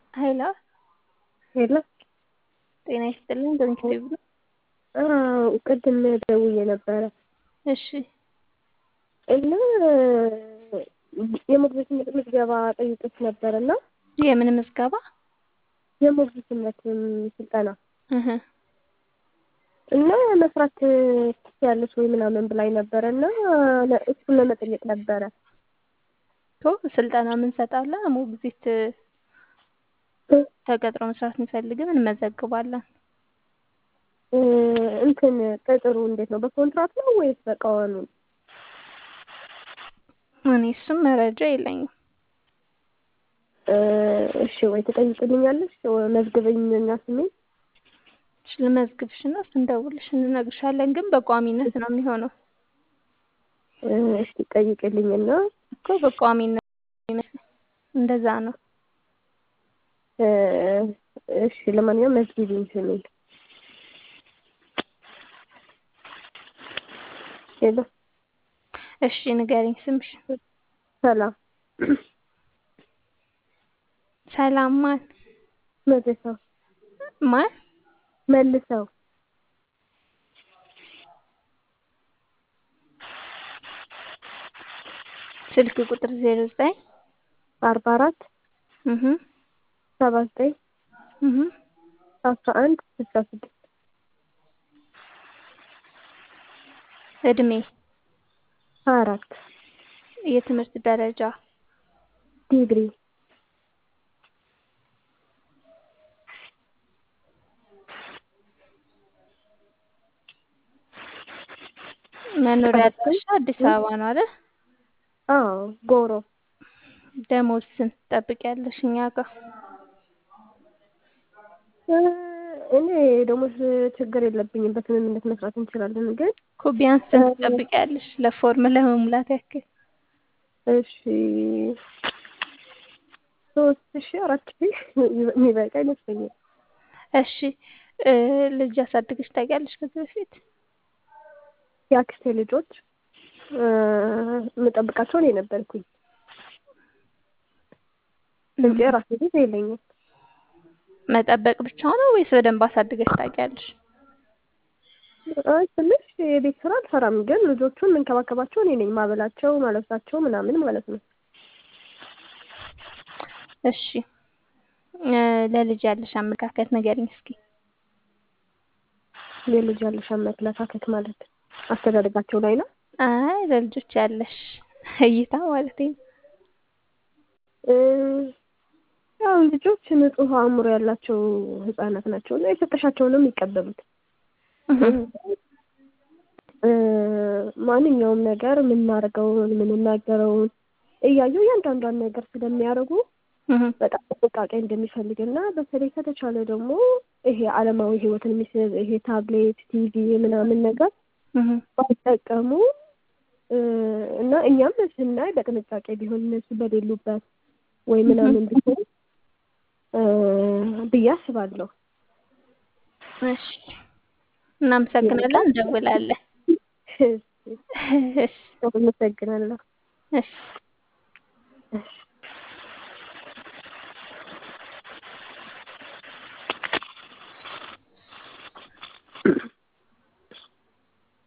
ሄሎ ሄሎ ጤና ይስጥልኝ። ዶንኪቲቭ ነው። ቅድም ደውዬ ነበረ እሺ እና የሞግዚትነት ምዝገባ ጠይቄሽ ነበር እና የምን ምዝገባ? የሞግዚትነት ስልጠና እህ እና መስራት ትችያለሽ ወይ ምናምን ብላኝ ነበረ እና እሱን ለመጠየቅ ነበረ። ስልጠና ምን ሰጣለ? ሞግዚት ተቀጥሮ መስራት እንፈልግም እንመዘግባለን። እንትን ቅጥሩ እንዴት ነው? በኮንትራት ነው ወይስ በቃዋኑ? እኔ እሱም መረጃ የለኝም። እሺ ወይ ትጠይቅልኛለሽ? መዝግበኝና ስሜን ልመዝግብሽና ስንደውልሽ እንነግርሻለን። ግን በቋሚነት ነው የሚሆነው። እሺ ጠይቅልኝና እኮ በቋሚነት እንደዛ ነው። እሺ ለማንኛውም መዝግቢኝ ስሜን። ሄሎ እሺ ንገሪኝ ስምሽ። ሰላም ሰላም ማን? መልሰው ማን? መልሰው ስልክ ቁጥር 09 44 79 11 66 እድሜ 24 የትምህርት ደረጃ ዲግሪ መኖሪያ አድራሻ አዲስ አበባ ነው አይደል? አዎ ጎሮ። ደሞዝ ስንት ትጠብቂያለሽ እኛ ጋር? እኔ ደሞዝ ችግር የለብኝም፣ በስምምነት መስራት እንችላለን። ግን እኮ ቢያንስ ስንት ትጠብቂያለሽ ለፎርም ለመሙላት ያክል? እሺ 3000 4000 የሚበቃ ይመስለኛል። እሺ ልጅ አሳድገሽ ታውቂያለሽ ከዚህ በፊት? የአክስቴ ልጆች የምጠብቃቸው እኔ ነበርኩኝ እንጂ ራሴ ልጅ የለኝም። መጠበቅ ብቻ ነው ወይስ በደንብ አሳድገሽ ታውቂያለሽ? አይ ትንሽ የቤት ስራ አልሰራም፣ ግን ልጆቹን መንከባከባቸው እኔ ነኝ፣ ማበላቸው ማለብሳቸው ምናምን ማለት ነው። እሺ ለልጅ ያለሽ አመለካከት ንገሪኝ እስኪ። የልጅ ያለሽ አመለካከት ማለት አስተዳደጋቸው ላይ ነው? አይ ለልጆች ያለሽ እይታ ማለት ነው። ያው ልጆች ንጹህ አእምሮ ያላቸው ህፃናት ናቸው እና የሰጠሻቸውን ነው የሚቀበሉት። ማንኛውም ነገር የምናደርገውን የምንናገረውን እያዩ እያንዳንዷን ነገር ስለሚያደርጉ በጣም ጥንቃቄ እንደሚፈልግና በተለይ ከተቻለ ደግሞ ይሄ ዓለማዊ ህይወትን የሚስብ ይሄ ታብሌት፣ ቲቪ ምናምን ነገር ባይጠቀሙ እና እኛም ስናይ በጥንቃቄ ቢሆን እነሱ በሌሉበት ወይ ምናምን ቢሆን ብዬ አስባለሁ። እሺ እናመሰግናለን። እንደውላለን። አመሰግናለሁ። እሺ